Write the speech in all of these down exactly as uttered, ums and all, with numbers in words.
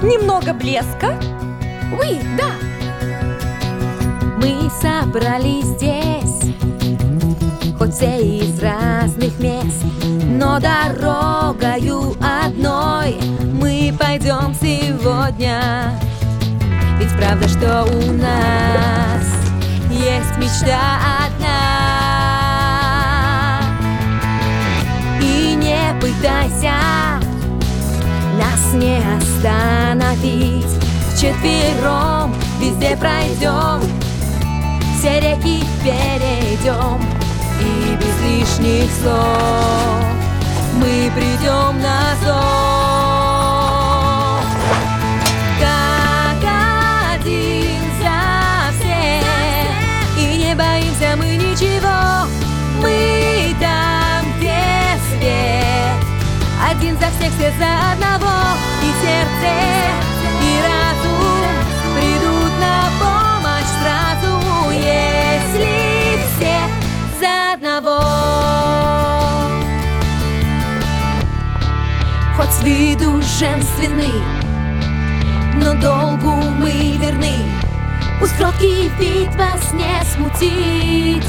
Немного блеска. Уи, да. Мы собрались здесь, хоть все из разных мест, но дорогою одной мы пойдем сегодня. Ведь правда, что у нас есть мечта одна. И не пытайся нас не остановить. Вчетвером везде пройдем, все реки перейдем, и без лишних слов мы придем на зов. Как один за всех, и не боимся мы ничего. Мы там, где свет, один за всех, все за одного. И сердце, и разум придут на помощь сразу, если все за одного. Хоть с виду женственны, но долгу мы верны. Пусть кроткий вид вас не смутит.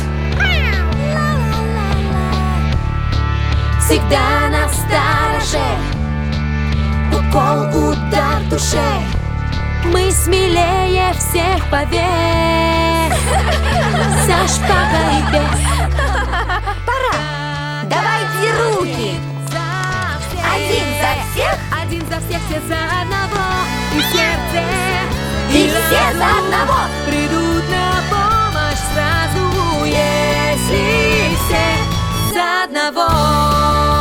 Всегда на стороже, укол, удар в душе. Мы смелее всех, поверь, со шпагой без. Пора. Давайте руки. Один за всех. Один за всех, все за одного. И сердце, И все за одного. придут на помощь сразу, если все за одного.